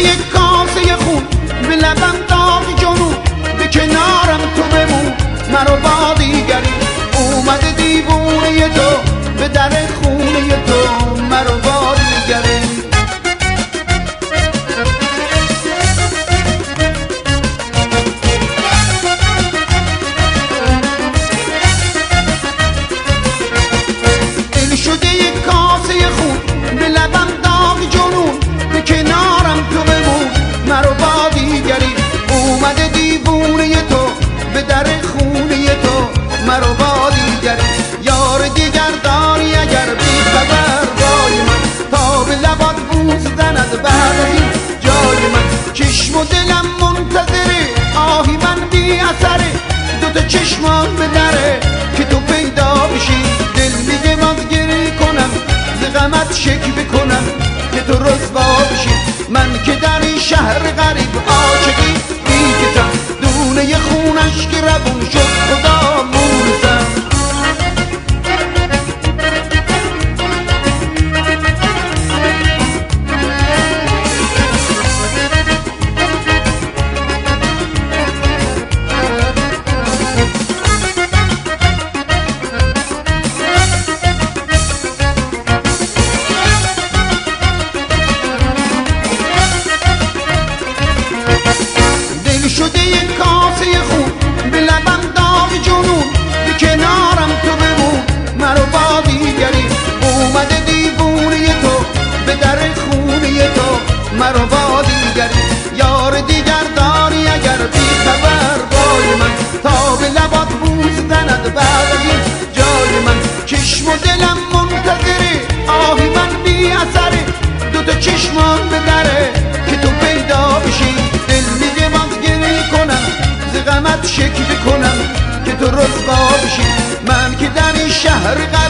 یک کاسه خون به لبم داغ جنون، به کنارم تو بمون مرا با دیگری. اومده دیوونه تو به در خونه تو مرا با دیگری. دل شده یک کاسه خون به لبم داغ جنون، به کنارم تو بمون مرا با دیگری. اومده دیوونه تو به در خونه تو مرا با دیگری. یار دیگر داری اگر بی خبر بای من، تا به لبات بوس زند بعد از این جای من. چشم و دلم منتظره آهی من بی اثره، دوتا چشمان به دره که تو پیدا بشی. دل میگه باز گریه کنم ز غمت شک بکنم که تو رسوا بشی. من که در این شهر غریب عاشقی میکشم، دونه خونش که روون شد خدا مونسم. شده یک کاسه خون به لبم داغ جنون، به کنارم تو بمون مرا با دیگری. اومده دیوونه تو به در خونه تو مرا با دیگری. یار دیگر داری اگر بی خبر بای من، تا به لبات بوس زند بعد از این جای من. چشم و دلم منتظره آهی من بی اثره، دوتا چشمان به دره که تو پیدا بشی. دل میگه باز گریه کنم ز غمت شک بکنم که تو رسوا بشی. من که در این شهر